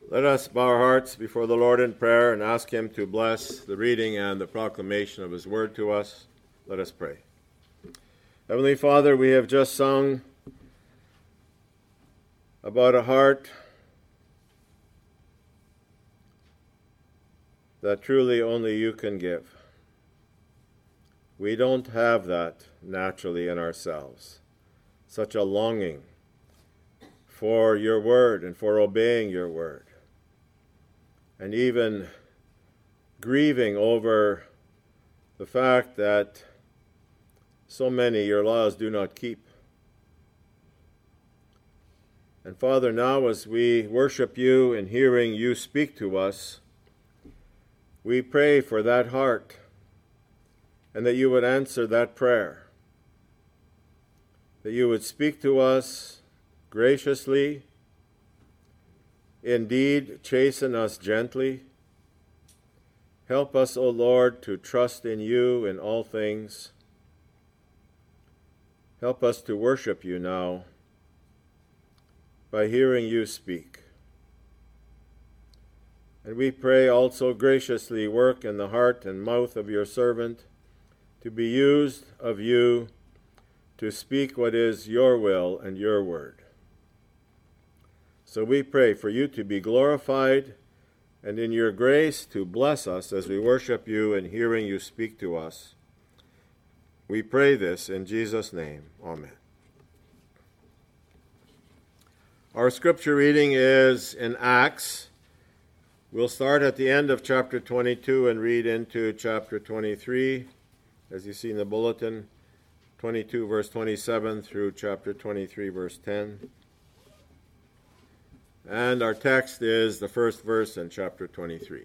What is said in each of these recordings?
Let us bow our hearts before the Lord in prayer and ask Him to bless the reading and the proclamation of His word to us. Let us pray. Heavenly Father, we have just sung about a heart that truly only You can give. We don't have that naturally in ourselves. Such a longing for Your word and for obeying Your word. And even grieving over the fact that so many Your laws do not keep. And Father, now as we worship You and hearing You speak to us, we pray for that heart and that You would answer that prayer, that You would speak to us graciously, indeed chasten us gently. Help us, O Lord, to trust in You in all things. Help us to worship You now by hearing You speak. And we pray also graciously work in the heart and mouth of Your servant to be used of You to speak what is Your will and Your word. So we pray for You to be glorified and in Your grace to bless us as we worship You and hearing You speak to us. We pray this in Jesus' name. Amen. Our scripture reading is in Acts. We'll start at the end of chapter 22 and read into chapter 23, as you see in the bulletin, 22 verse 27 through chapter 23 verse 10. And our text is the first verse in chapter 23.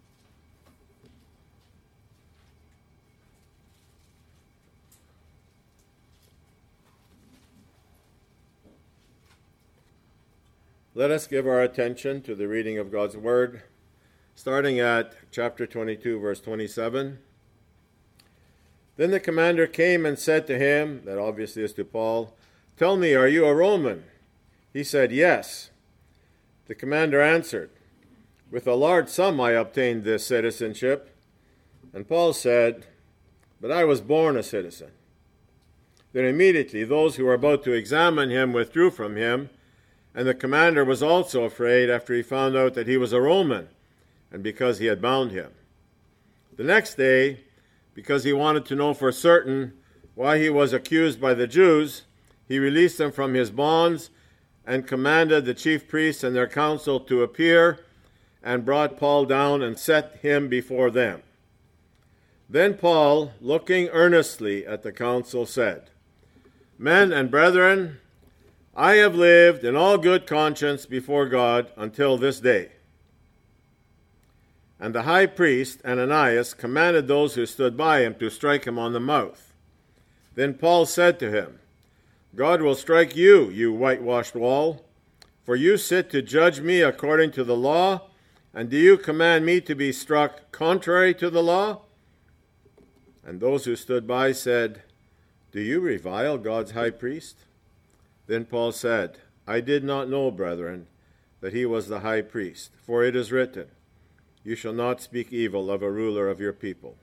Let us give our attention to the reading of God's word, starting at chapter 22, verse 27. Then the commander came and said to him, that obviously is to Paul, "Tell me, are you a Roman?" He said, "Yes." The commander answered, "With a large sum I obtained this citizenship." And Paul said, "But I was born a citizen." Then immediately those who were about to examine him withdrew from him, and the commander was also afraid after he found out that he was a Roman, and because he had bound him. The next day, because he wanted to know for certain why he was accused by the Jews, he released him from his bonds and commanded the chief priests and their council to appear, and brought Paul down and set him before them. Then Paul, looking earnestly at the council, said, "Men and brethren, I have lived in all good conscience before God until this day." And the high priest, Ananias, commanded those who stood by him to strike him on the mouth. Then Paul said to him, "God will strike you, you whitewashed wall, for you sit to judge me according to the law, and do you command me to be struck contrary to the law?" And those who stood by said, "Do you revile God's high priest?" Then Paul said, "I did not know, brethren, that he was the high priest, for it is written, 'You shall not speak evil of a ruler of your people.'"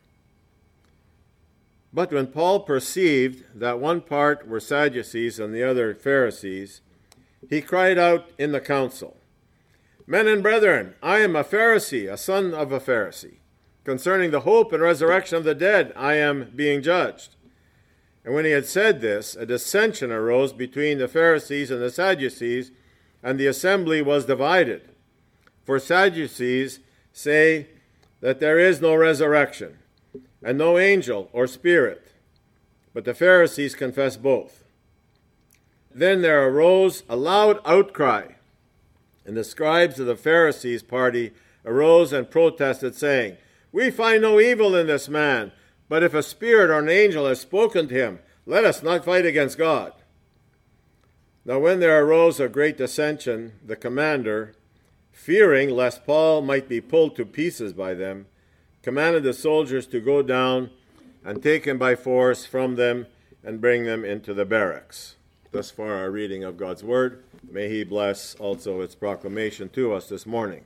But when Paul perceived that one part were Sadducees and the other Pharisees, he cried out in the council, "Men and brethren, I am a Pharisee, a son of a Pharisee. Concerning the hope and resurrection of the dead, I am being judged." And when he had said this, a dissension arose between the Pharisees and the Sadducees, and the assembly was divided. For Sadducees say that there is no resurrection, and no angel or spirit, but the Pharisees confess both. Then there arose a loud outcry, and the scribes of the Pharisees' party arose and protested, saying, "We find no evil in this man, but if a spirit or an angel has spoken to him, let us not fight against God." Now when there arose a great dissension, the commander, fearing lest Paul might be pulled to pieces by them, commanded the soldiers to go down and take him by force from them and bring them into the barracks. thus far our reading of God's Word. May He bless also its proclamation to us this morning.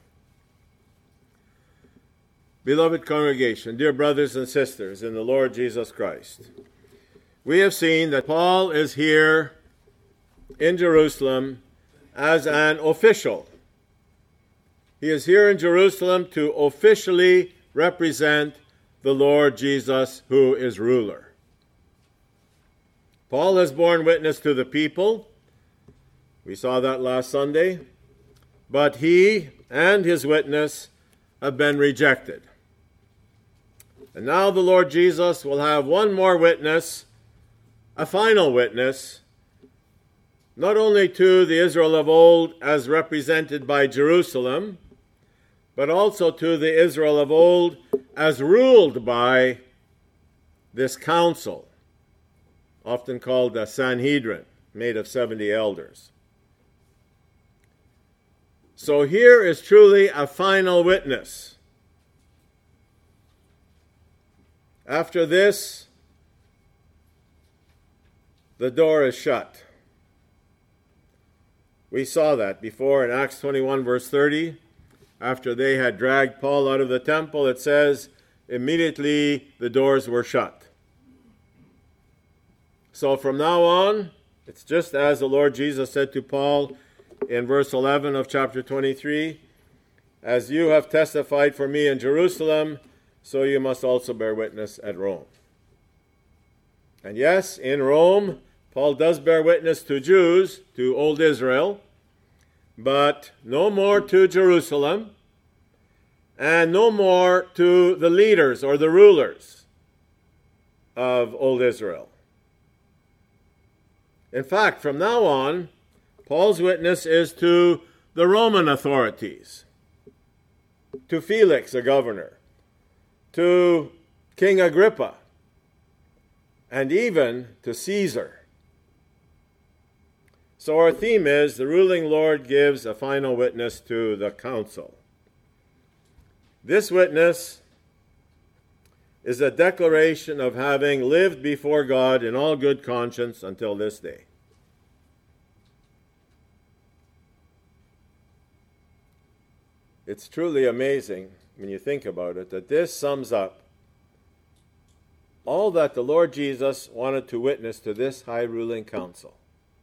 Beloved congregation, dear brothers and sisters in the Lord Jesus Christ, we have seen that Paul is here in Jerusalem as an official. He is here in Jerusalem to officially represent the Lord Jesus, who is ruler. Paul has borne witness to the people. We saw that last Sunday. But he and his witness have been rejected. And now the Lord Jesus will have one more witness, a final witness, not only to the Israel of old as represented by Jerusalem, but also to the Israel of old as ruled by this council, often called the Sanhedrin, made of 70 elders. So here is truly a final witness. After this, the door is shut. We saw that before in Acts 21, verse 30. After they had dragged Paul out of the temple, it says, immediately the doors were shut. So from now on, it's just as the Lord Jesus said to Paul in verse 11 of chapter 23, as you have testified for me in Jerusalem, so you must also bear witness at Rome. And yes, in Rome, Paul does bear witness to Jews, to old Israel, but no more to Jerusalem, and no more to the leaders or the rulers of old Israel. In fact, from now on, Paul's witness is to the Roman authorities, to Felix, the governor, to King Agrippa, and even to Caesar. So our theme is, the ruling Lord gives a final witness to the council. This witness is a declaration of having lived before God in all good conscience until this day. It's truly amazing when you think about it that this sums up all that the Lord Jesus wanted to witness to this high ruling council.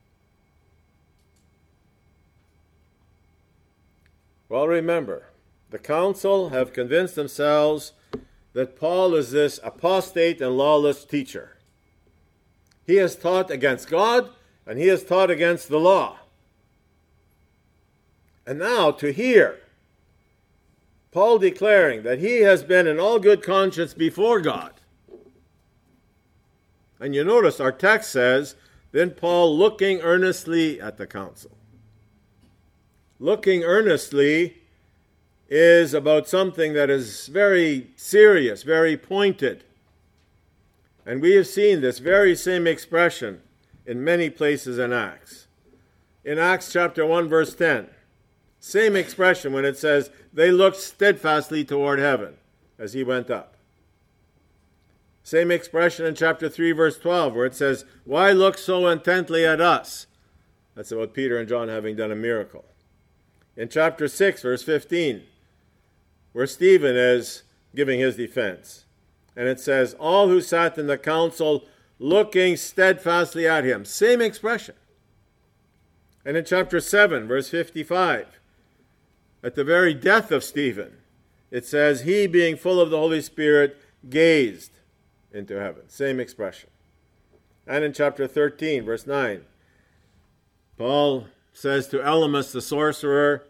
Well, remember, the council have convinced themselves that Paul is this apostate and lawless teacher. He has taught against God, and he has taught against the law. And now to hear Paul declaring that he has been in all good conscience before God. And you notice our text says, then Paul looking earnestly at the council. Looking earnestly is about something that is very serious, very pointed. And we have seen this very same expression in many places in Acts. In Acts chapter 1, verse 10, same expression when it says, they looked steadfastly toward heaven as he went up. Same expression in chapter 3, verse 12, where it says, why look so intently at us? That's about Peter and John having done a miracle. In chapter 6, verse 15, where Stephen is giving his defense. And it says, all who sat in the council looking steadfastly at him. Same expression. And in chapter 7, verse 55, at the very death of Stephen, it says, he being full of the Holy Spirit gazed into heaven. Same expression. And in chapter 13, verse 9, Paul says to Elymas the sorcerer,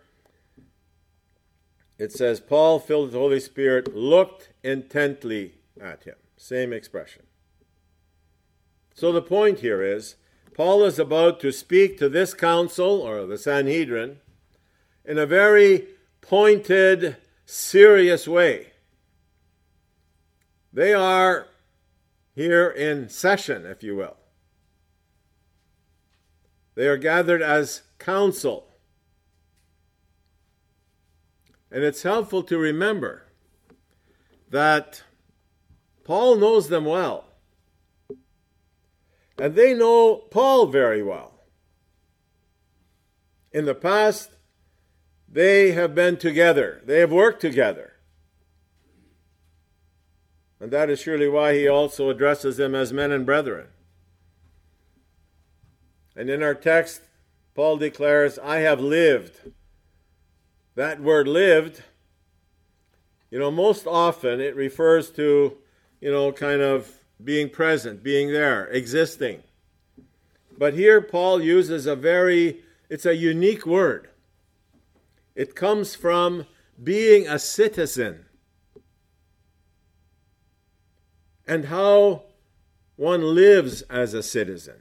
it says, Paul, filled with the Holy Spirit, looked intently at him. Same expression. So the point here is, Paul is about to speak to this council, or the Sanhedrin, in a very pointed, serious way. They are here in session, if you will. They are gathered as council. And it's helpful to remember that Paul knows them well. And they know Paul very well. In the past, they have been together. They have worked together. And that is surely why he also addresses them as men and brethren. And in our text, Paul declares, I have lived. That word lived, most often it refers to, kind of being present, being there, existing. But here Paul uses it's a unique word. It comes from being a citizen and how one lives as a citizen.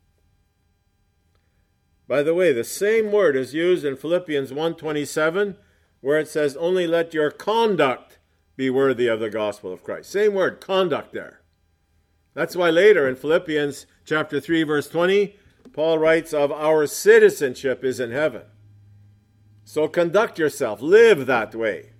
By the way, the same word is used in Philippians 1:27, where it says, only let your conduct be worthy of the gospel of Christ. Same word, conduct there. That's why later in Philippians chapter 3, verse 20, Paul writes of our citizenship is in heaven. So conduct yourself, live that way.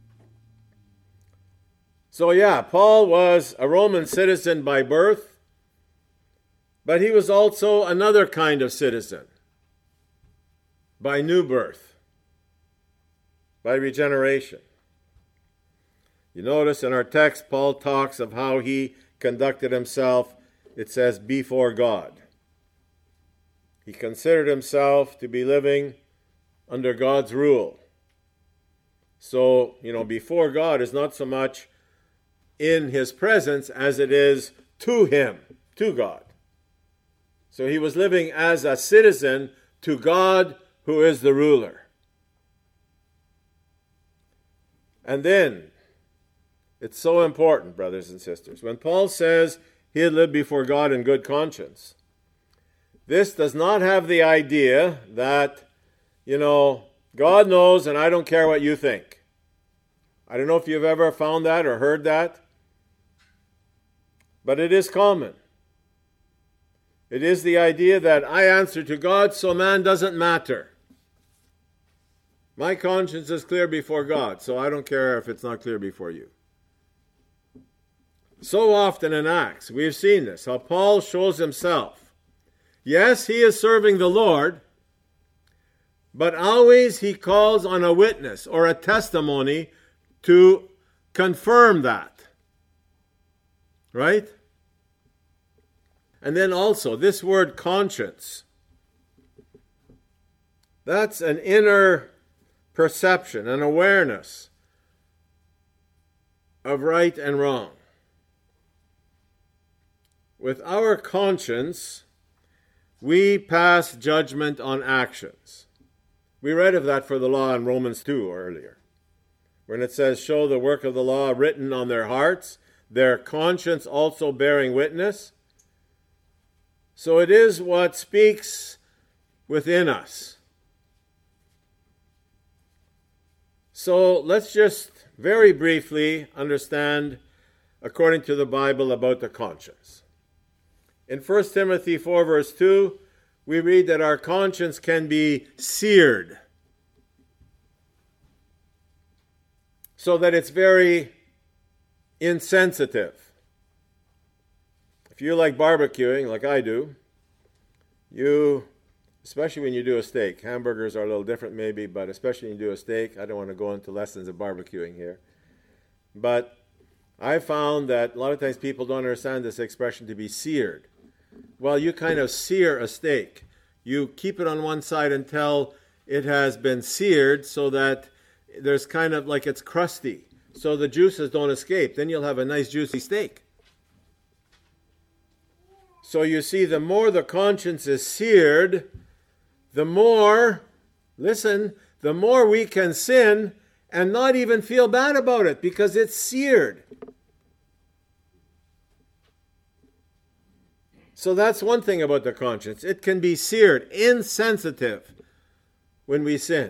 So Paul was a Roman citizen by birth, but he was also another kind of citizen. By new birth, by regeneration. You notice in our text, Paul talks of how he conducted himself. It says, before God. He considered himself to be living under God's rule. So, before God is not so much in his presence as it is to him, to God. So he was living as a citizen to God, who is the ruler. And then, it's so important, brothers and sisters, when Paul says he had lived before God in good conscience, this does not have the idea that, God knows and I don't care what you think. I don't know if you've ever found that or heard that, but it is common. It is the idea that I answer to God, so man doesn't matter. My conscience is clear before God, so I don't care if it's not clear before you. So often in Acts, we have seen this, how Paul shows himself. Yes, he is serving the Lord, but always he calls on a witness or a testimony to confirm that. Right? And then also, this word conscience, that's an inner perception, an awareness of right and wrong. With our conscience, we pass judgment on actions. We read of that for the law in Romans 2 earlier, when it says, show the work of the law written on their hearts, their conscience also bearing witness. So it is what speaks within us. So let's just very briefly understand, according to the Bible, about the conscience. In 1 Timothy 4, verse 2, we read that our conscience can be seared, so that it's very insensitive. If you like barbecuing, like I do, especially when you do a steak, hamburgers are a little different maybe, but especially when you do a steak, I don't want to go into lessons of barbecuing here. But I found that a lot of times people don't understand this expression to be seared. Well, you kind of sear a steak. You keep it on one side until it has been seared so that there's kind of like it's crusty, so the juices don't escape. Then you'll have a nice juicy steak. So you see, the more the conscience is seared, the more we can sin and not even feel bad about it because it's seared. So that's one thing about the conscience. It can be seared, insensitive when we sin.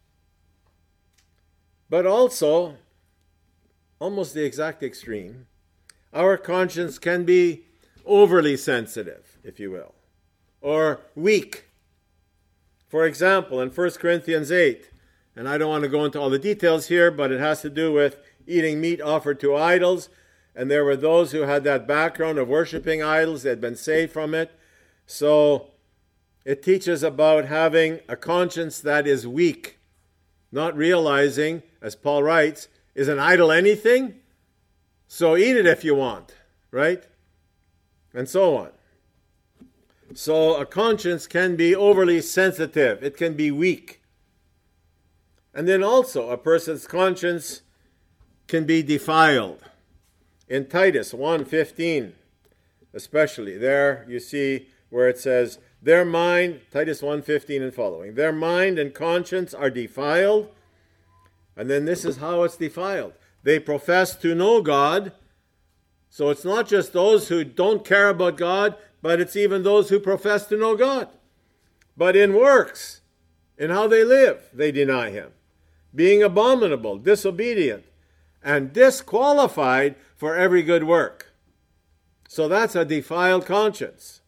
But also, almost the exact extreme, our conscience can be overly sensitive, if you will, or weak. For example, in 1 Corinthians 8, and I don't want to go into all the details here, but it has to do with eating meat offered to idols. And there were those who had that background of worshiping idols. They had been saved from it. So it teaches about having a conscience that is weak, not realizing, as Paul writes, is an idol anything? So eat it if you want, right? And so on. So a conscience can be overly sensitive. It can be weak. And then also a person's conscience can be defiled. In Titus 1:15, especially, there you see where it says, their mind, Titus 1:15 and following, their mind and conscience are defiled. And then this is how it's defiled. They profess to know God. So it's not just those who don't care about God, but it's even those who profess to know God. But in works, in how they live, they deny him, being abominable, disobedient, and disqualified for every good work. So that's a defiled conscience.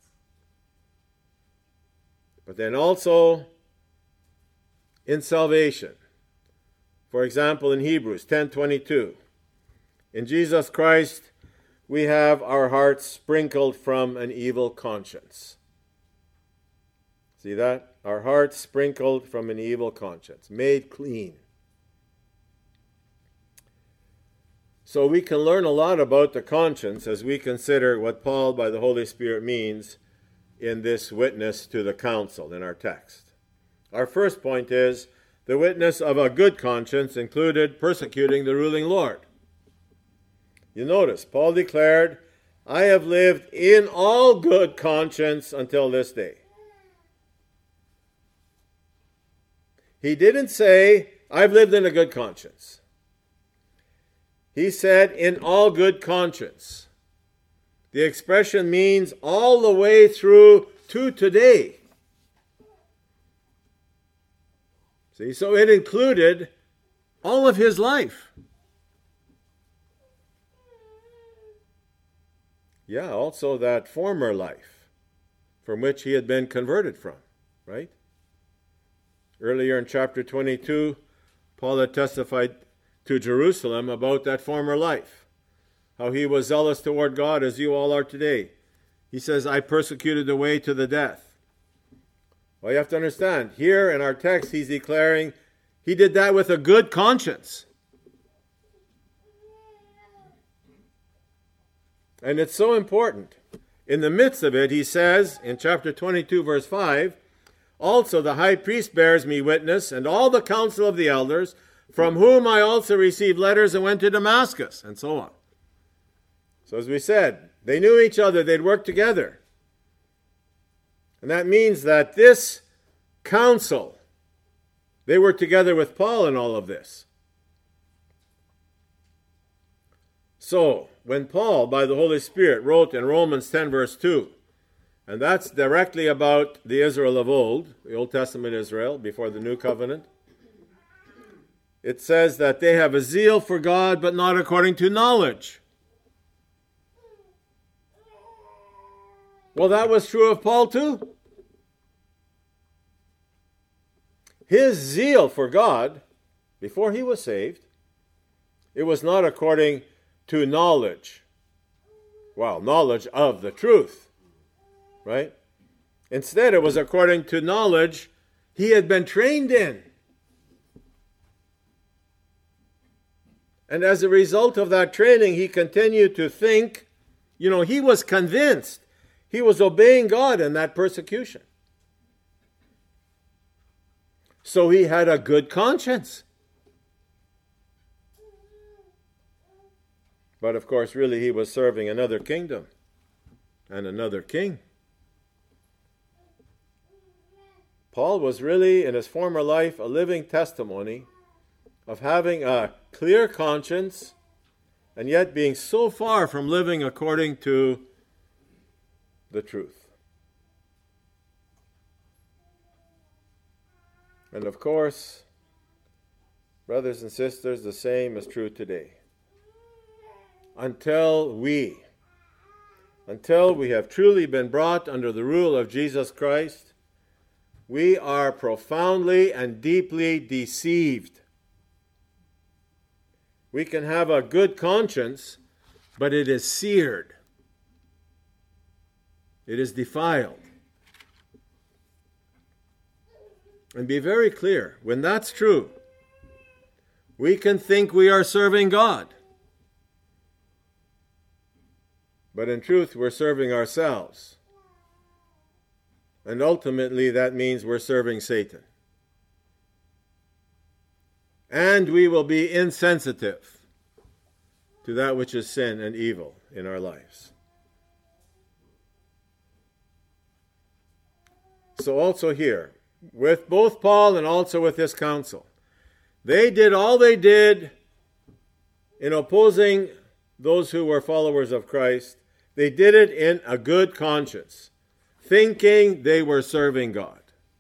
But then also in salvation. For example, in Hebrews 10:22, in Jesus Christ, we have our hearts sprinkled from an evil conscience. See that? Our hearts sprinkled from an evil conscience, made clean. So we can learn a lot about the conscience as we consider what Paul, by the Holy Spirit, means in this witness to the council in our text. Our first point is the witness of a good conscience included persecuting the ruling lord. You notice, Paul declared, I have lived in all good conscience until this day. He didn't say, I've lived in a good conscience. He said, in all good conscience. The expression means all the way through to today. See, so it included all of his life. Yeah, also that former life from which he had been converted from, right? Earlier in chapter 22, Paul had testified to Jerusalem about that former life, how he was zealous toward God as you all are today. He says, I persecuted the way to the death. Well, you have to understand, here in our text, he's declaring he did that with a good conscience. And it's so important. In the midst of it, he says in chapter 22, verse 5, also the high priest bears me witness, and all the council of the elders, from whom I also received letters and went to Damascus, and so on. So as we said, they knew each other, they'd worked together. And that means that this council, they were together with Paul in all of this. So, when Paul, by the Holy Spirit, wrote in Romans 10, verse 2, and that's directly about the Israel of old, the Old Testament Israel, before the New Covenant, it says that they have a zeal for God, but not according to knowledge. Well, that was true of Paul too. His zeal for God, before he was saved, it was not according to knowledge. Well, knowledge of the truth, right? Instead, it was according to knowledge he had been trained in. And as a result of that training, he continued to think, he was convinced he was obeying God in that persecution. So he had a good conscience. But of course, really, he was serving another kingdom and another king. Paul was really, in his former life, a living testimony of having a clear conscience and yet being so far from living according to the truth. And of course, brothers and sisters, the same is true today. Until we have truly been brought under the rule of Jesus Christ, we are profoundly and deeply deceived. We can have a good conscience, but it is seared. It is defiled. And be very clear, when that's true, we can think we are serving God. But in truth, we're serving ourselves. And ultimately, that means we're serving Satan. And we will be insensitive to that which is sin and evil in our lives. So also here, with both Paul and also with this council, they did all they did in opposing those who were followers of Christ. They did it in a good conscience, thinking they were serving God.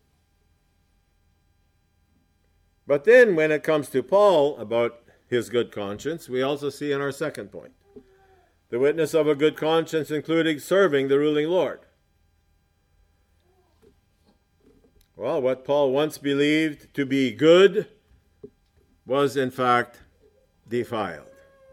But then when it comes to Paul about his good conscience, we also see in our second point, the witness of a good conscience including serving the ruling Lord. Well, what Paul once believed to be good was in fact defiled.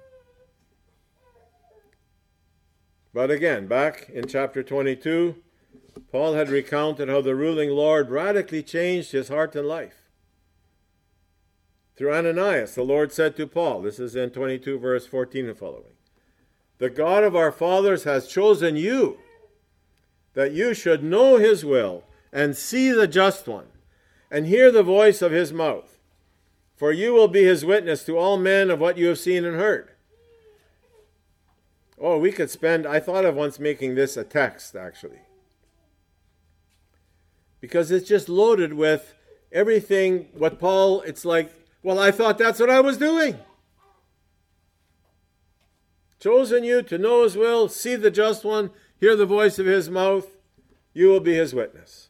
But again, back in chapter 22, Paul had recounted how the ruling Lord radically changed his heart and life. Through Ananias, the Lord said to Paul, this is in 22 verse 14 and following, "The God of our fathers has chosen you, that you should know his will, and see the just one, and hear the voice of his mouth. For you will be his witness to all men of what you have seen and heard." Oh, we could spend, I thought of once making this a text, actually. Because it's just loaded with everything, what Paul, it's like, well, I thought that's what I was doing. Chosen you to know his will, see the just one, hear the voice of his mouth, you will be his witness.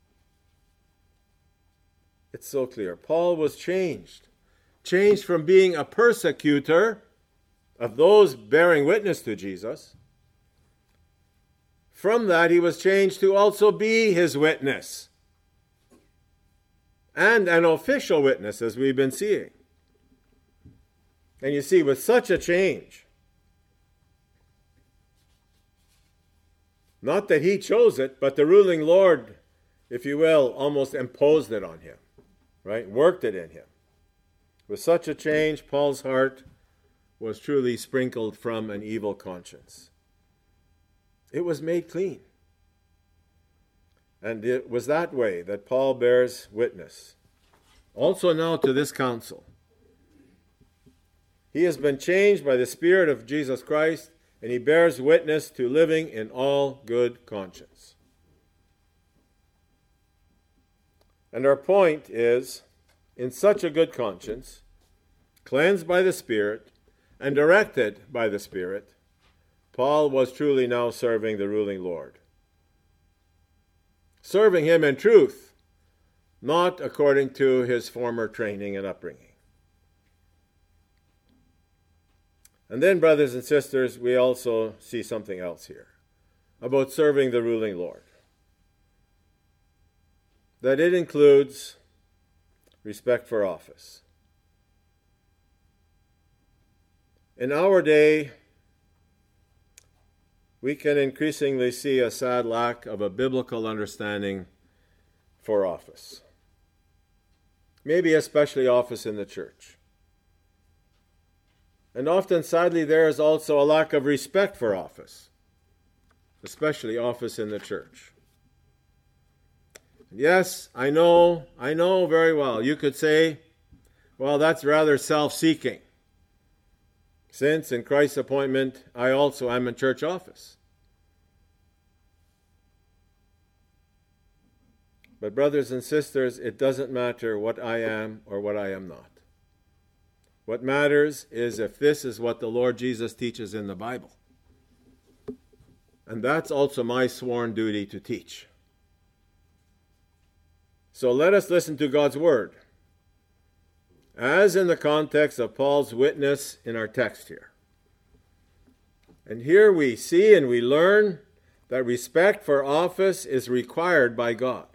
It's so clear. Paul was changed from being a persecutor of those bearing witness to Jesus. From that, he was changed to also be his witness. And an official witness, as we've been seeing. And you see, with such a change, not that he chose it, but the ruling Lord, if you will, almost imposed it on him, right? Worked it in him. With such a change, Paul's heart was truly sprinkled from an evil conscience. It was made clean. And it was that way that Paul bears witness. Also now to this council. He has been changed by the Spirit of Jesus Christ, and he bears witness to living in all good conscience. And our point is, in such a good conscience, cleansed by the Spirit, and directed by the Spirit, Paul was truly now serving the ruling Lord. Serving him in truth, not according to his former training and upbringing. And then, brothers and sisters, we also see something else here about serving the ruling Lord. That it includes respect for office. In our day, we can increasingly see a sad lack of a biblical understanding for office. Maybe especially office in the church. And often, sadly, there is also a lack of respect for office, especially office in the church. Yes, I know very well. You could say, well, that's rather self-seeking. Since in Christ's appointment, I also am in church office. But brothers and sisters, it doesn't matter what I am or what I am not. What matters is if this is what the Lord Jesus teaches in the Bible. And that's also my sworn duty to teach. So let us listen to God's word, as in the context of Paul's witness in our text here. And here we see and we learn that respect for office is required by God.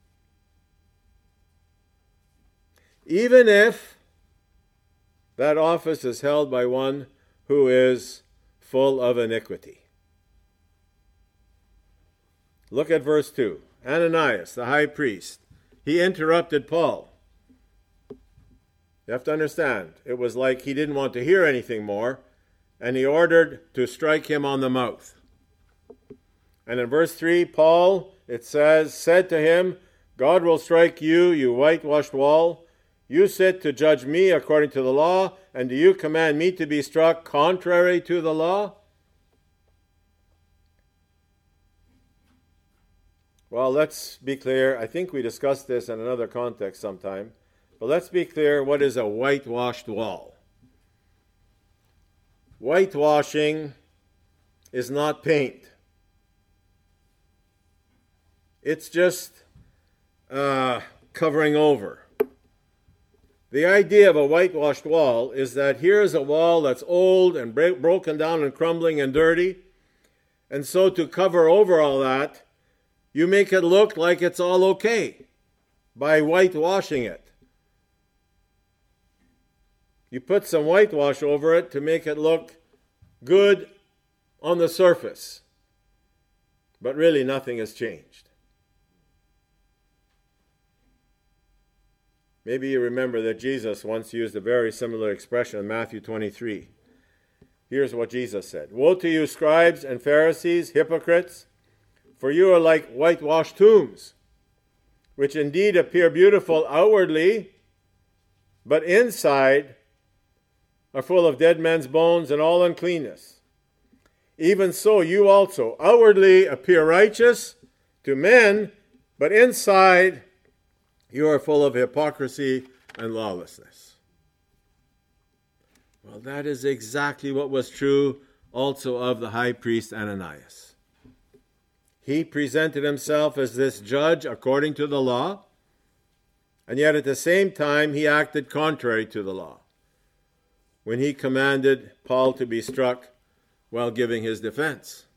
Even if that office is held by one who is full of iniquity. Look at verse 2. Ananias, the high priest, he interrupted Paul. You have to understand, it was like he didn't want to hear anything more, and he ordered to strike him on the mouth. And in verse 3, Paul, it says, said to him, God will strike you, you whitewashed wall. You sit to judge me according to the law, and do you command me to be struck contrary to the law? Well, let's be clear. I think we discussed this in another context sometime. But let's be clear, what is a whitewashed wall? Whitewashing is not paint. It's just covering over. The idea of a whitewashed wall is that here is a wall that's old and broken down and crumbling and dirty. And so to cover over all that, you make it look like it's all okay by whitewashing it. You put some whitewash over it to make it look good on the surface. But really nothing has changed. Maybe you remember that Jesus once used a very similar expression in Matthew 23. Here's what Jesus said. Woe to you, scribes and Pharisees, hypocrites, for you are like whitewashed tombs, which indeed appear beautiful outwardly, but inside are full of dead men's bones and all uncleanness. Even so, you also outwardly appear righteous to men, but inside you are full of hypocrisy and lawlessness. Well, that is exactly what was true also of the high priest Ananias. He presented himself as this judge according to the law, and yet at the same time he acted contrary to the law when he commanded Paul to be struck while giving his defense.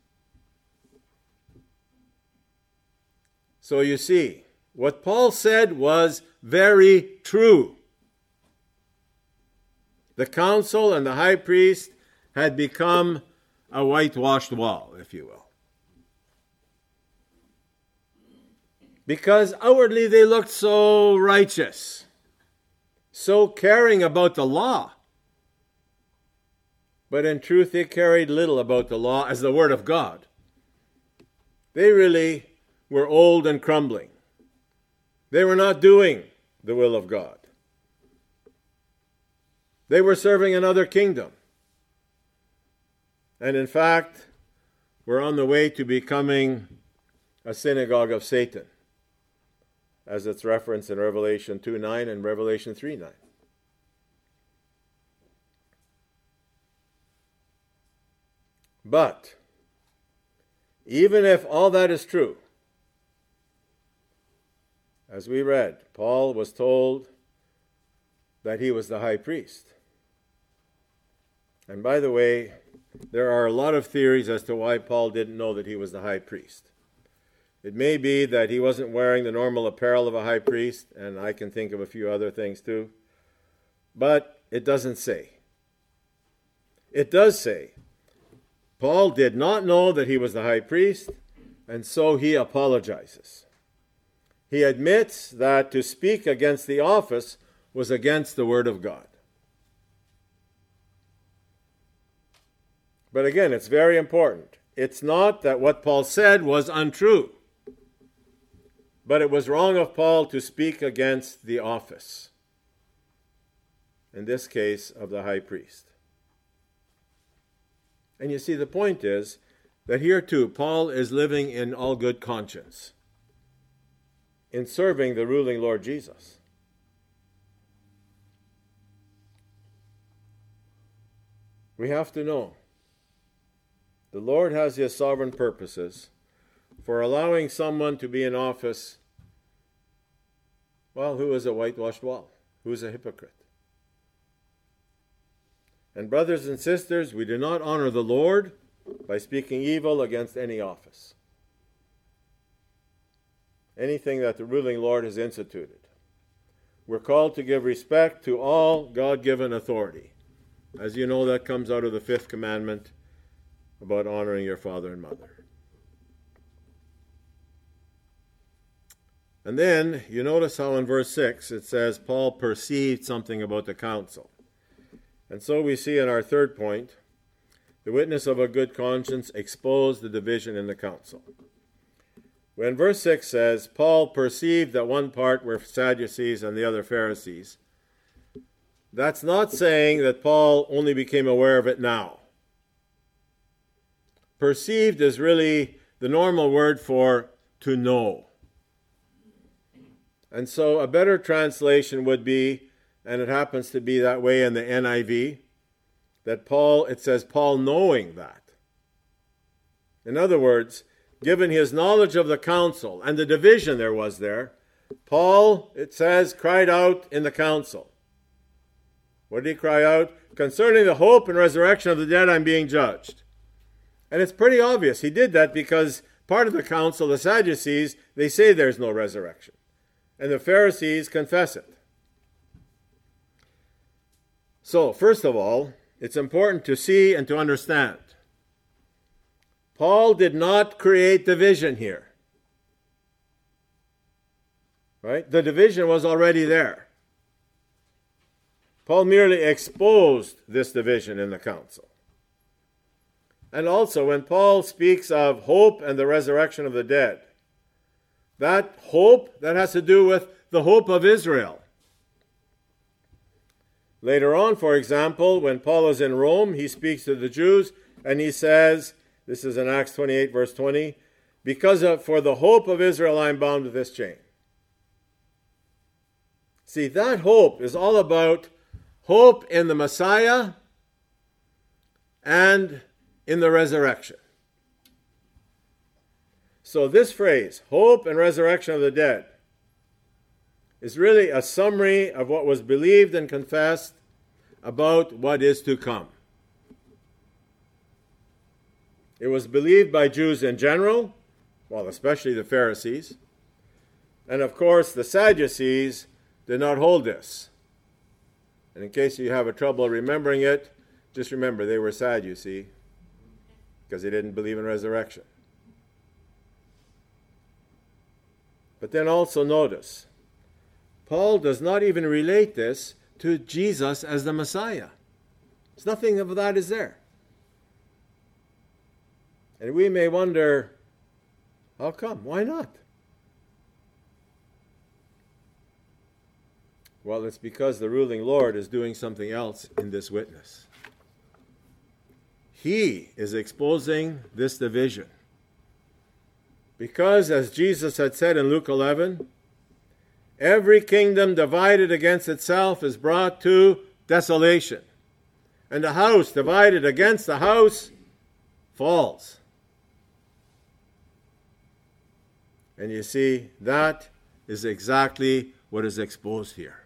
So you see, what Paul said was very true. The council and the high priest had become a whitewashed wall, if you will. Because outwardly they looked so righteous, so caring about the law. But in truth, they cared little about the law as the Word of God. They really were old and crumbling. They were not doing the will of God. They were serving another kingdom. And in fact, were on the way to becoming a synagogue of Satan, as it's referenced in Revelation 2:9 and Revelation 3:9. But even if all that is true, as we read, Paul was told that he was the high priest. And by the way, there are a lot of theories as to why Paul didn't know that he was the high priest. It may be that he wasn't wearing the normal apparel of a high priest, and I can think of a few other things too. But it doesn't say. It does say Paul did not know that he was the high priest, and so he apologizes. He admits that to speak against the office was against the Word of God. But again, it's very important. It's not that what Paul said was untrue, but it was wrong of Paul to speak against the office, in this case of the high priest. And you see, the point is that here too, Paul is living in all good conscience, in serving the ruling Lord Jesus. We have to know the Lord has His sovereign purposes for allowing someone to be in office, well, who is a whitewashed wall, who is a hypocrite. And brothers and sisters, we do not honor the Lord by speaking evil against any office, anything that the ruling Lord has instituted. We're called to give respect to all God-given authority. As you know, that comes out of the 5th commandment about honoring your father and mother. And then you notice how in verse 6 it says Paul perceived something about the council. And so we see in our third point, the witness of a good conscience exposed the division in the council. When verse 6 says, Paul perceived that one part were Sadducees and the other Pharisees, that's not saying that Paul only became aware of it now. Perceived is really the normal word for to know. And so a better translation would be, and it happens to be that way in the NIV, that it says Paul knowing that. In other words, given his knowledge of the council and the division there was there, Paul, it says, cried out in the council. What did he cry out? Concerning the hope and resurrection of the dead, I'm being judged. And it's pretty obvious. He did that because part of the council, the Sadducees, they say there's no resurrection. And the Pharisees confess it. So, first of all, it's important to see and to understand. Paul did not create division here. Right? The division was already there. Paul merely exposed this division in the council. And also, when Paul speaks of hope and the resurrection of the dead, that hope, that has to do with the hope of Israel. Later on, for example, when Paul is in Rome, he speaks to the Jews, and he says, this is in Acts 28, verse 20, for the hope of Israel I am bound with this chain. See, that hope is all about hope in the Messiah and in the resurrection. So this phrase, hope and resurrection of the dead, is really a summary of what was believed and confessed about what is to come. It was believed by Jews in general, well, especially the Pharisees. And of course, the Sadducees did not hold this. And in case you have a trouble remembering it, just remember they were sad, you see, because they didn't believe in resurrection. But then also notice, Paul does not even relate this to Jesus as the Messiah. There's nothing of that is there. And we may wonder, how come? Why not? Well, it's because the ruling Lord is doing something else in this witness. He is exposing this division. Because, as Jesus had said in Luke 11, every kingdom divided against itself is brought to desolation, and a house divided against the house falls. And you see, that is exactly what is exposed here.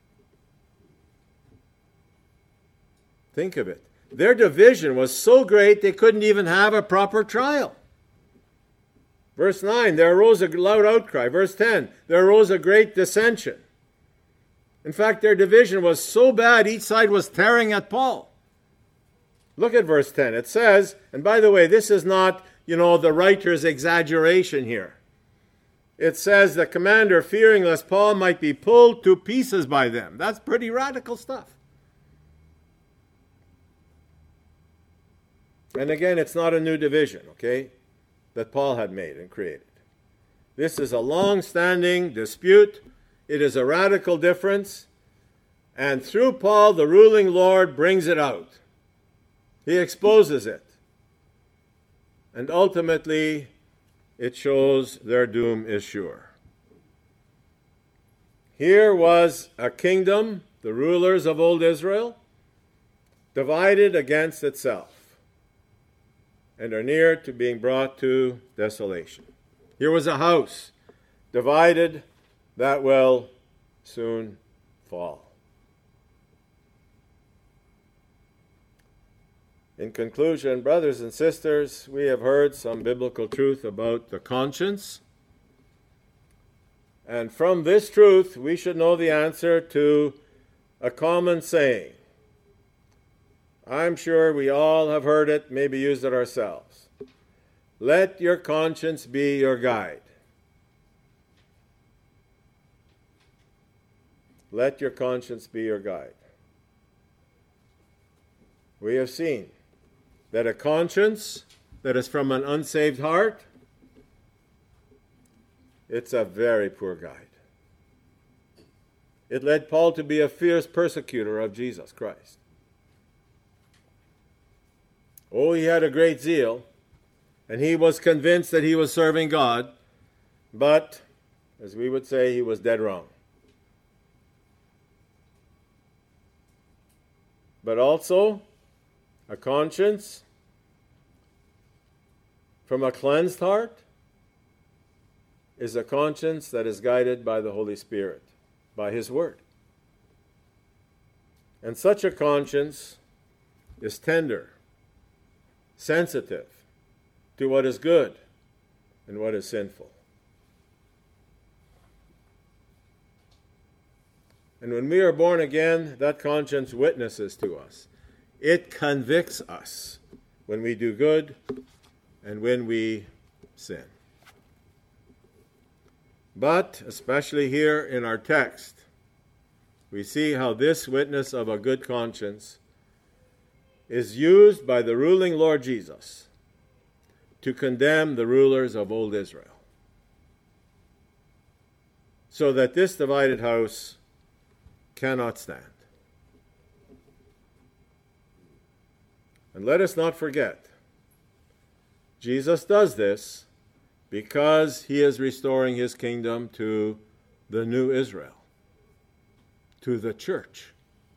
Think of it. Their division was so great they couldn't even have a proper trial. Verse 9, there arose a loud outcry. Verse 10, there arose a great dissension. In fact, their division was so bad, each side was tearing at Paul. Look at verse 10. It says, and by the way, this is not, the writer's exaggeration here. It says, the commander, fearing lest Paul might be pulled to pieces by them. That's pretty radical stuff. And again, it's not a new division, okay, that Paul had made and created. This is a long-standing dispute. It is a radical difference. And through Paul, the ruling Lord brings it out. He exposes it. And ultimately, it shows their doom is sure. Here was a kingdom, the rulers of old Israel, divided against itself, and are near to being brought to desolation. Here was a house divided that will soon fall. In conclusion, brothers and sisters, we have heard some biblical truth about the conscience. And from this truth, we should know the answer to a common saying. I'm sure we all have heard it, maybe used it ourselves. Let your conscience be your guide. let your conscience be your guide. We have seen that a conscience that is from an unsaved heart, it's a very poor guide. It led Paul to be a fierce persecutor of Jesus Christ. Oh, he had a great zeal, and he was convinced that he was serving God, but, as we would say, he was dead wrong. But also, a conscience from a cleansed heart is a conscience that is guided by the Holy Spirit, by His Word. And such a conscience is tender, sensitive to what is good and what is sinful. And when we are born again, that conscience witnesses to us. It convicts us when we do good and when we sin. But, especially here in our text, we see how this witness of a good conscience is used by the ruling Lord Jesus to condemn the rulers of old Israel, so that this divided house cannot stand. And let us not forget, Jesus does this because He is restoring His kingdom to the new Israel, to the church.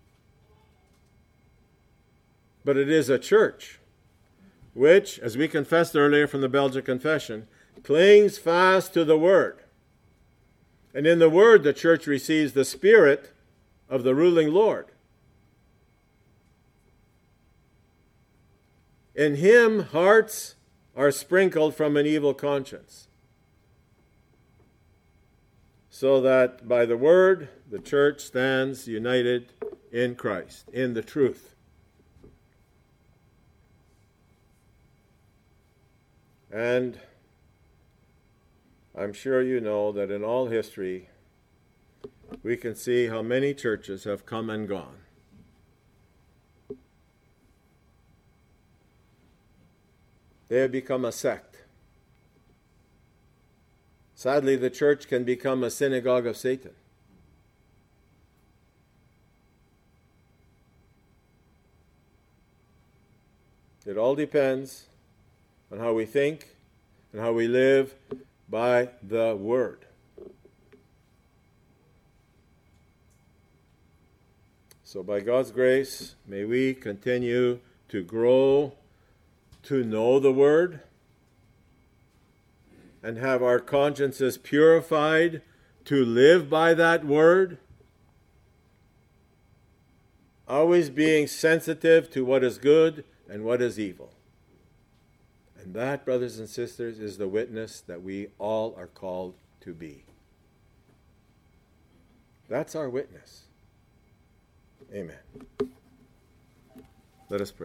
But it is a church which, as we confessed earlier from the Belgic Confession, clings fast to the Word. And in the Word, the church receives the Spirit of the ruling Lord. In Him, hearts are sprinkled from an evil conscience, so that by the Word, the church stands united in Christ, in the truth. And I'm sure you know that in all history, we can see how many churches have come and gone. They have become a sect. Sadly, the church can become a synagogue of Satan. It all depends on how we think and how we live by the Word. So by God's grace, may we continue to grow to know the Word and have our consciences purified to live by that Word, always being sensitive to what is good and what is evil. And that, brothers and sisters, is the witness that we all are called to be. That's our witness. Amen. Let us pray.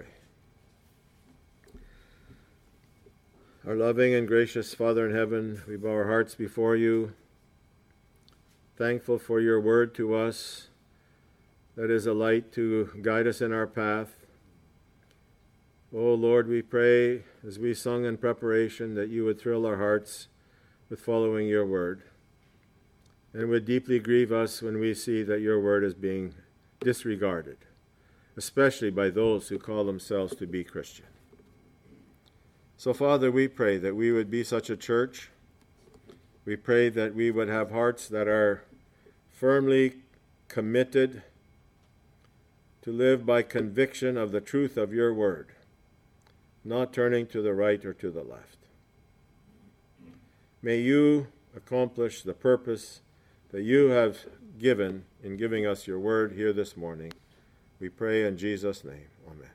Our loving and gracious Father in heaven, we bow our hearts before you, thankful for your word to us that is a light to guide us in our path. Oh Lord, we pray, as we sung in preparation, that you would thrill our hearts with following your word, and would deeply grieve us when we see that your word is being disregarded, especially by those who call themselves to be Christian. So, Father, we pray that we would be such a church. We pray that we would have hearts that are firmly committed to live by conviction of the truth of your word, not turning to the right or to the left. May you accomplish the purpose that you have given in giving us your word here this morning. We pray in Jesus' name. Amen.